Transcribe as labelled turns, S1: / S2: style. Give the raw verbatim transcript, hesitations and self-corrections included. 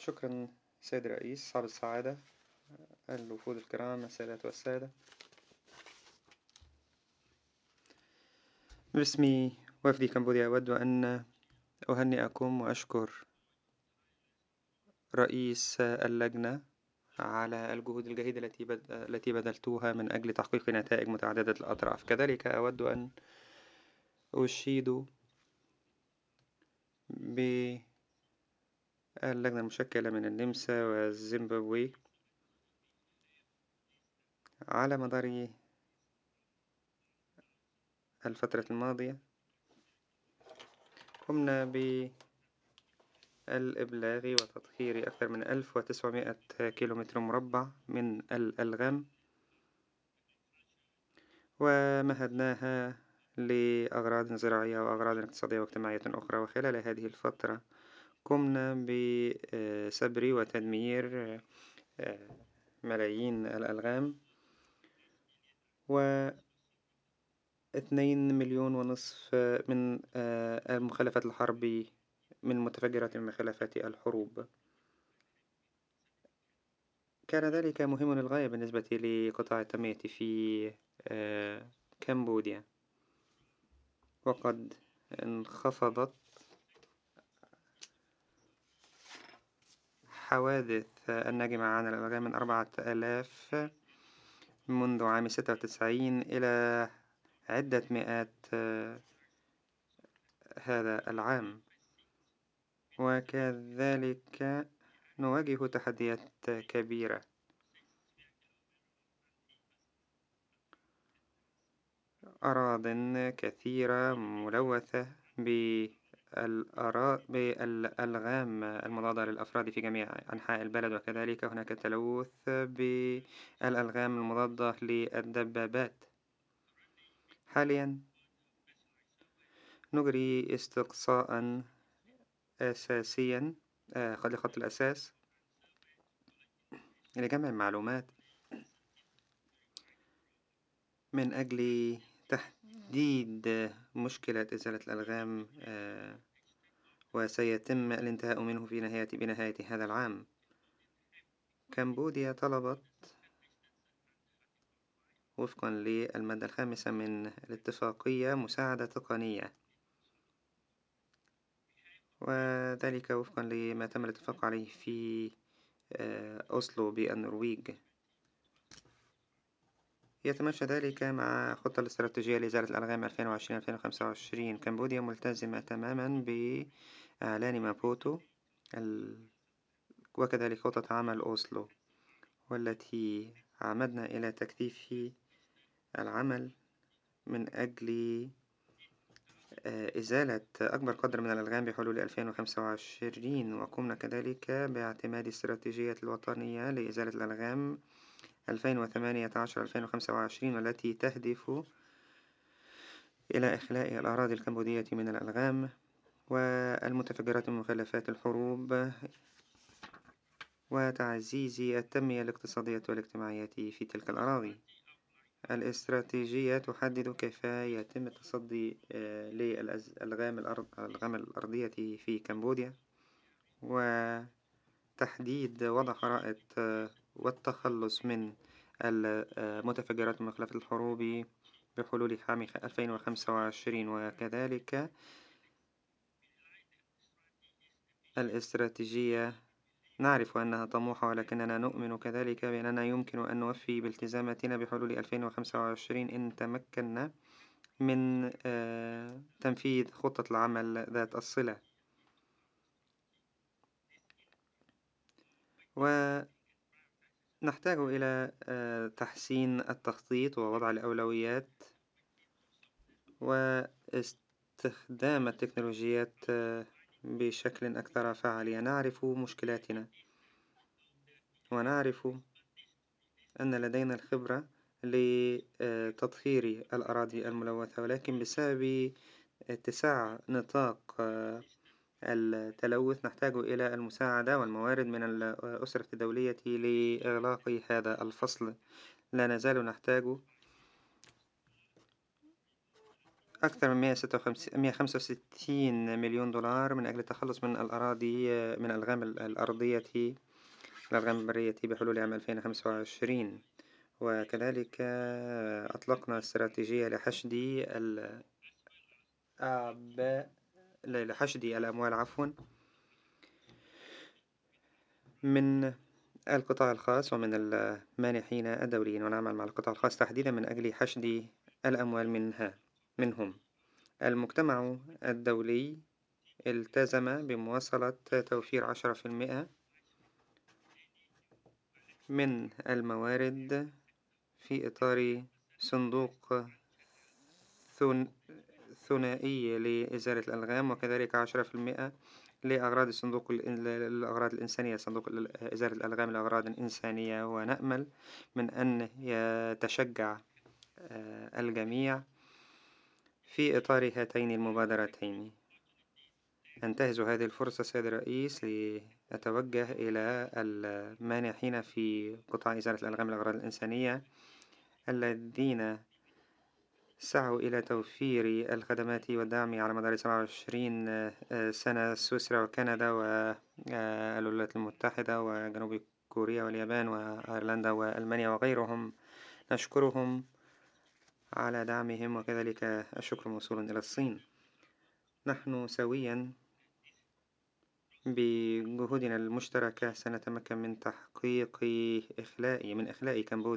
S1: شكرا سيد الرئيس صاحب السعادة، الوفود الكرام، السادات والسادة. باسم وفد كمبوديا أود أن أهنئكم وأشكر رئيس اللجنة على الجهود الجيدة التي بد... التي بذلتوها من أجل تحقيق نتائج متعددة الأطراف. كذلك أود أن أشيد باللجنة المشكلة من النمسا والزيمبابوي على مدار الفترة الماضية. قمنا بالإبلاغ وتطهير أكثر من ألف وتسعمائة كيلومتر مربع من الألغام، ومهدناها لأغراض زراعية وأغراض اقتصادية واجتماعية أخرى. وخلال هذه الفترة قمنا بسبر وتدمير ملايين الألغام، واثنين مليون ونصف من المخلفات الحرب من متفجرات من مخلفات الحروب. كان ذلك مهم للغاية بالنسبة لقطاع التنمية في كمبوديا، وقد انخفضت حوادث الناجمة عن الألغام من أربعة آلاف منذ عام ستة وتسعين إلى عدة مئات هذا العام. وكذلك نواجه تحديات كبيرة. أراضٍ كثيرة ملوثة بالأرا... بالألغام المضادة للأفراد في جميع أنحاء البلد، وكذلك هناك تلوث بالألغام المضادة للدبابات. حاليا نجري استقصاء أساسيا خليقة الأساس لجمع المعلومات من أجل تحديد مشكلة إزالة الألغام، وسيتم الانتهاء منه في نهاية بنهاية هذا العام. كمبوديا طلبت وفقا للمادة الخامسة من الاتفاقية مساعدة تقنية، وذلك وفقا لما تم الاتفاق عليه في أوسلو بالنرويج. يتماشى ذلك مع خطة الاستراتيجية لإزالة الألغام ألفين وعشرين ألفين وخمسة وعشرين. كمبوديا ملتزمة تماما بإعلان مابوتو ال... وكذلك خطة عمل أوسلو، والتي عمدنا إلى تكثيف العمل من أجل إزالة أكبر قدر من الألغام بحلول ألفين وخمسة وعشرين. وقمنا كذلك باعتماد استراتيجية الوطنية لإزالة الألغام ألفين وثمانية عشر ألفين وخمسة وعشرين، والتي تهدف إلى إخلاء الأراضي الكمبودية من الألغام والمتفجرات من مخلفات الحروب، وتعزيز التنمية الاقتصادية والاجتماعية في تلك الأراضي. الاستراتيجية تحدد كيف يتم التصدي للألغام الألغام الأرضية في كمبوديا، وتحديد وضع خرائط والتخلص من المتفجرات من مخلفات الحروب بحلول عام ألفين وخمسة وعشرين. وكذلك الاستراتيجية نعرف أنها طموحة، ولكننا نؤمن كذلك بأننا يمكن أن نوفي بالتزاماتنا بحلول ألفين وخمسة وعشرين إن تمكنا من تنفيذ خطة العمل ذات الصلة. ونحتاج إلى تحسين التخطيط ووضع الأولويات واستخدام التكنولوجيات بشكل أكثر فعالية. نعرف مشكلاتنا ونعرف أن لدينا الخبرة لتطهير الأراضي الملوثة، ولكن بسبب اتساع نطاق التلوث نحتاج إلى المساعدة والموارد من الأسرة الدولية لإغلاق هذا الفصل. لا نزال نحتاج أكثر من مئة وخمسة وستين مليون دولار من أجل التخلص من الأراضي من الألغام الأرضية الألغام البرية بحلول عام ألفين وخمسة وعشرين. وكذلك أطلقنا استراتيجية لحشد الأعباء لحشد الأموال عفوا من القطاع الخاص ومن المانحين الدوليين، ونعمل مع القطاع الخاص تحديدا من أجل حشد الأموال منها منهم. المجتمع الدولي التزم بمواصلة توفير عشرة في المئة من الموارد في إطار صندوق ثن- ثنائي لإزالة الألغام، وكذلك عشرة في المئة لأغراض الصندوق الإن- الأغراض الإنسانية، صندوق ال- إزالة الألغام لأغراض إنسانية. ونأمل من أن يتشجع آه، الجميع في إطار هاتين المبادرتين. أنتهز هذه الفرصة سيد الرئيس لأتوجه إلى المانحين في قطاع إزالة الألغام للأغراض الإنسانية الذين سعوا إلى توفير الخدمات والدعم على مدار سبعة وعشرين سنة: سويسرا وكندا والولايات المتحدة وجنوب كوريا واليابان وأيرلندا وألمانيا وغيرهم. نشكرهم على دعمهم، وكذلك الشكر موصول إلى الصين. نحن سويا بجهودنا المشتركة سنتمكن من تحقيق إخلاء من إخلاء كمبوديا